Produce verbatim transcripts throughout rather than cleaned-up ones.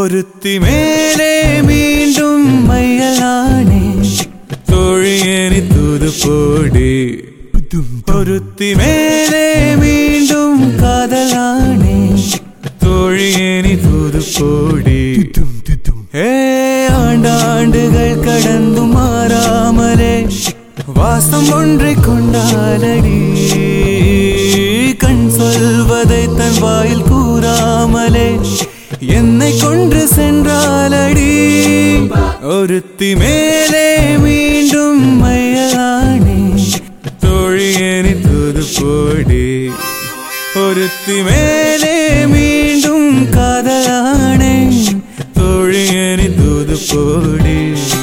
ஒருத்தி மேலே மீண்டும் மையலானே தோழியேனி தூது போடி ஒருத்தி மேலே மீண்டும் காதலானே தோழியேனி தூது போடி ஏ ஆண்டாண்டுகள் கடந்து மாறாமலே வாசம் ஒன்றை கொண்டாலடி கண் சொல்வதை தன் வாயில் கூறாமலே என்னை கொன்று சென்றாலடி ஒருத்தி மேலே மீண்டும் மையலானே தோழியேனி தூது போடி ஒருத்தி மேலே மீண்டும் காதலானே தோழியேனி தூது போடி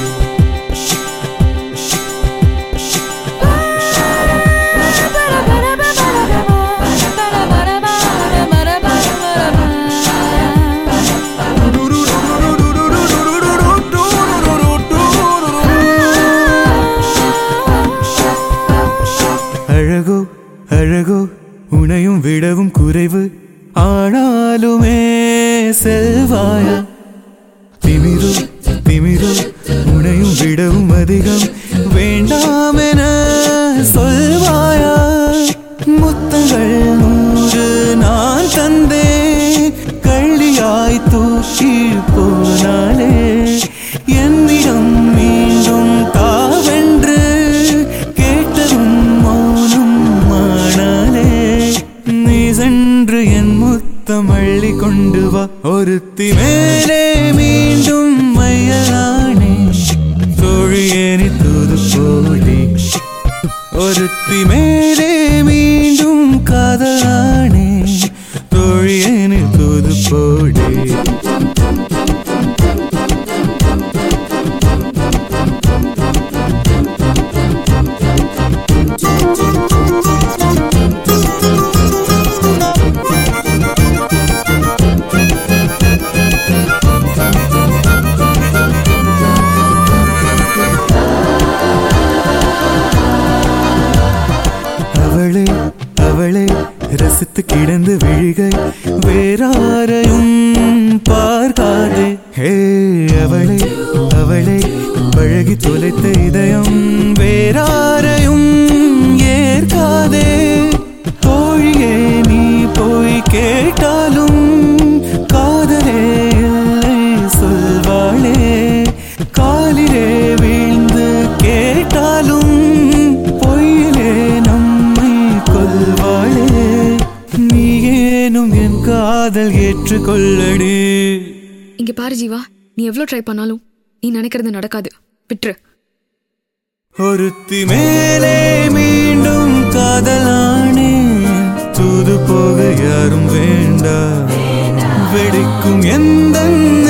அழகோ அழகோ உனையும் விடவும் குறைவு ஆனாலுமே செல்வாயா திமிரு திமிரு உனையும் விடவும் அதிகம் வேண்டாமென சொல்வாயா முத்தங்கள் நூறு நான் தந்தே கள்ளியாய் தூக்கி போனாலே என்னிடம் மீண்டும் தாவென்று கேட்டதும் மௌனம் மானாலே நீ சென்று என் முத்தம் அள்ளி கொண்டு வா ஒருத்தி மேலே மீண்டும் மையலானே தோழியேனி தூது போடி ஒருத்தி மேலே மீண்டும் காதலானே தோழியேனி தூது போடி அவளே அவளே ரசித்து கிடந்து விழிகை வேறாரையும் பார்க்காதே ஹே அவளே அவளே பழகி தொலைத்த இதயம் வேறாரையும் ஏற்காதே தோழியே நீ போய் கேட்டாலும் காதலே இல்லை சொல்வாளே காலிலே வீழ்ந்து கேட்டாலும் பொய்யிலே நம்மை கொல்வாளே நீ ஏனும் என் காதல் ஏற்றுக்கொள்ளடி. இங்க பாரு ஜீவா, நீ எவ்வளவு ட்ரை பண்ணாலும் நீ நினைக்கிறது நடக்காது, விட்டுரு. ஒருத்தி மேலே மீண்டும் காதலானே தூது போக யாரும் வேண்டாம் வெடிக்கும் எந்த